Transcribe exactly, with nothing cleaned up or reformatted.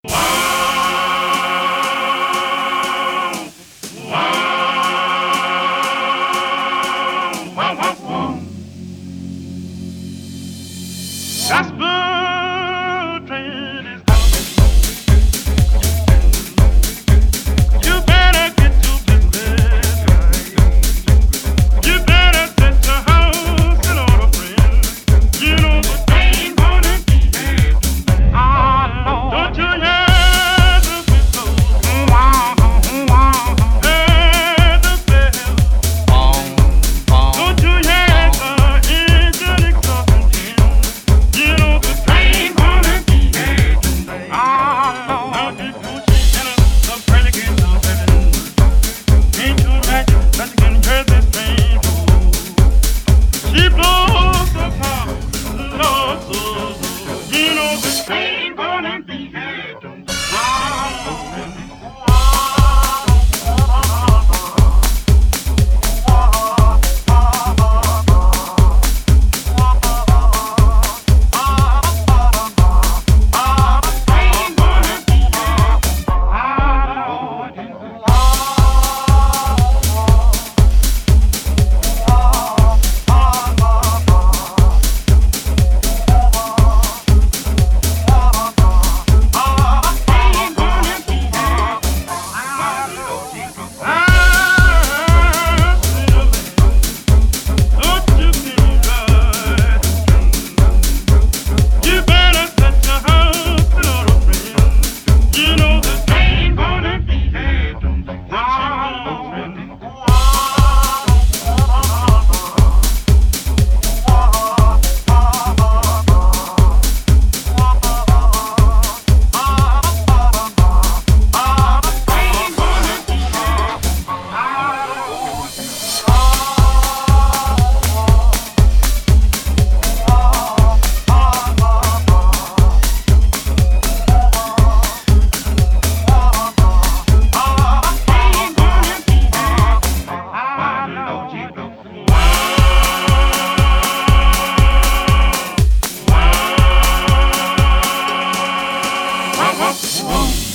Gospel train is coming. You better get your business right. You better set your house in order, friend. You know the train gonna be here. Ah, Lord. Don't you hear the whistle? Wow, wow. Hear the bell. Bong, bong. Don't you hear the engine exhausting? You know the train gonna be here tonight. Ah, Lord. Now people shaking up the predicate of heaven. Ain't you imagine that you can hear this train roll? She blows the top, Lord, so, so. You know the train gonna be here tonight. Ah, Lord. Whoa.